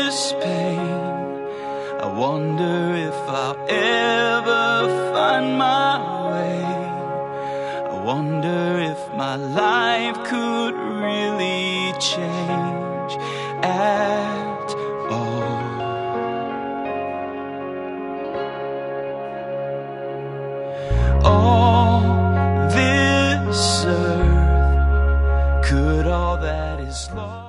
this pain. I wonder if I'll ever find my way. I wonder if my life could really change at all. All this earth, could all that is lost